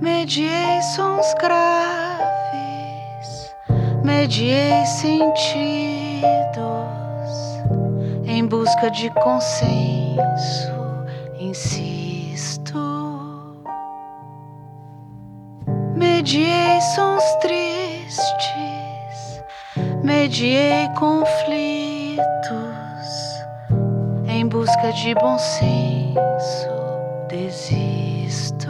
Mediei sons graves, mediei sentidos em busca de consenso, insisto. Mediei sons tristes, mediei conflitos em busca de bom senso, desisto.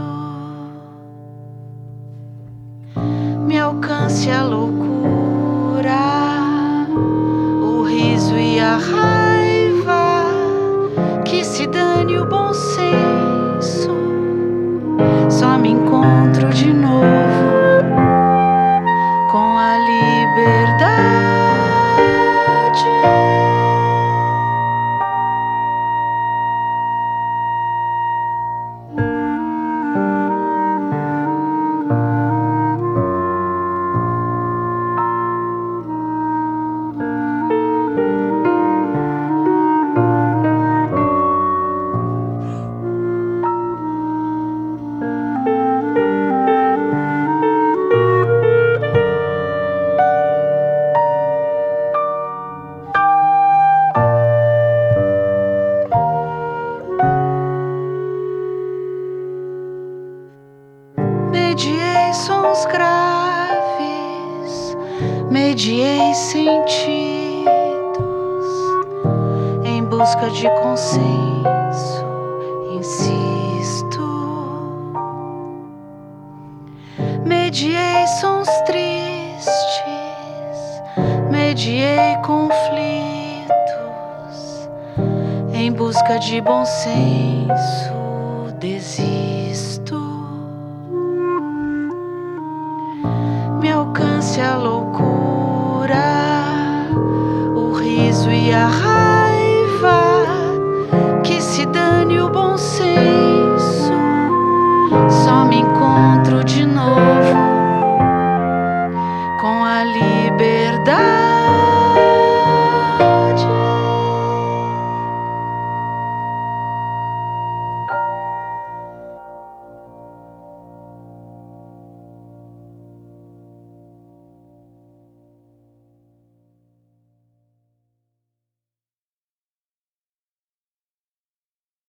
Me alcance a loucura, o riso e a raiva, que se dane o bom senso. Só me encontro de novo com a liberdade. Mediei sons graves, mediei sentidos em busca de consenso, insisto. Mediei sons tristes, mediei conflitos em busca de bom senso, desisto. Me alcance a loucura, o riso e a raiva, que se dane o bom senso.